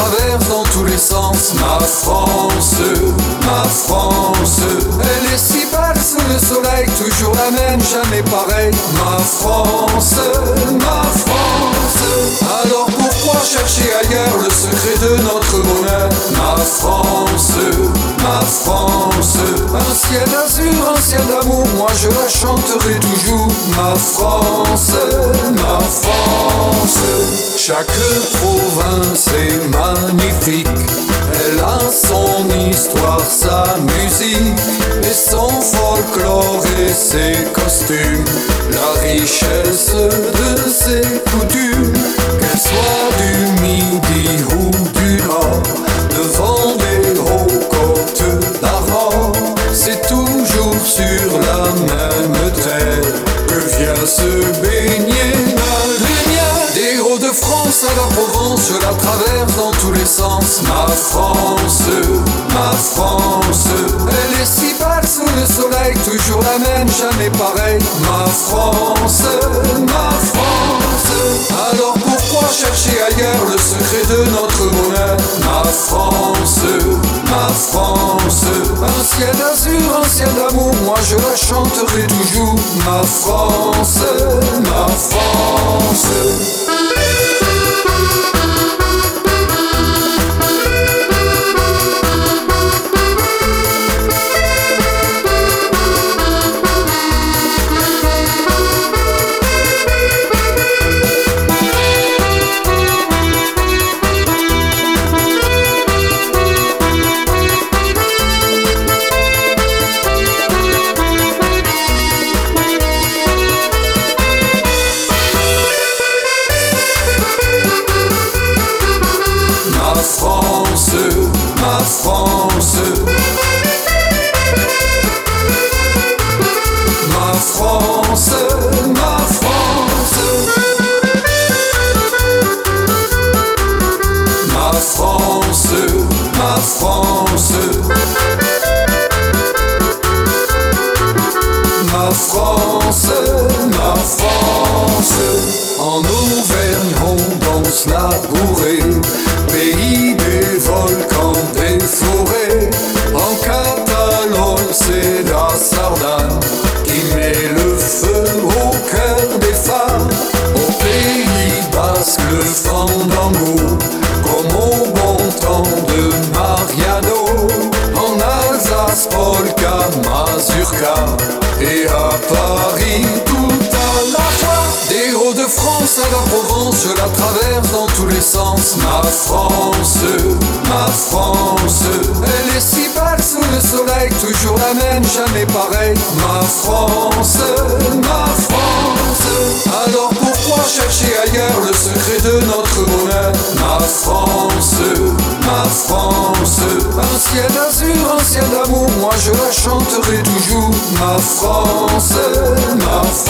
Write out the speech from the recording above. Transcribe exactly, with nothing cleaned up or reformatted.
traverse dans tous les sens. Ma France, ma France, elle est si belle sous le soleil, toujours la même, jamais pareille. Ma France, ma France, alors pourquoi chercher ailleurs le secret de notre bonheur? Ma France, ma France, un ciel d'azur, un ciel d'amour, moi je la chanterai toujours. Ma France, ma France, chaque province est magnifique, elle a son histoire, sa musique, et son folklore et ses costumes, la richesse de ses coutumes, qu'elle soit du midi ou du nord, devant les hauts côtes d'Armor, c'est toujours sur la même terre que vient se baigner la lumière. Des Hauts-de-France à la Provence, je la traverse dans tous les sens. Ma France, ma France, elle est si belle sous le soleil, toujours la même, jamais pareille. Ma France, ma France, alors pourquoi chercher ailleurs le secret de notre bonheur? Ma France, ma France, un ciel d'azur, un ciel d'amour, moi je la chanterai toujours. Ma France, ma France. Ma France, ma France, ma France, ma France, ma France, ma France, ma France, ma France. En Auvergne on danse la bourrée, pays des volcans, des forêts. En Catalogne c'est la sardane qui met le feu au cœur des femmes. Au Pays Basque le fandango, comme au bon temps de Mariano. En Alsace polka, mazurka, et à Paris tout à la fois. Des Hauts-de-France à la Provence, je la traverse dans tous les sens. Ma France, ma France, elle est si belle sous le soleil, toujours la même, jamais pareille. Ma France, ma France, alors pourquoi chercher ailleurs le secret de notre bonheur? Ma France, ma France, un ciel d'azur, un ciel d'amour, moi je la chanterai toujours. Ma France, ma France.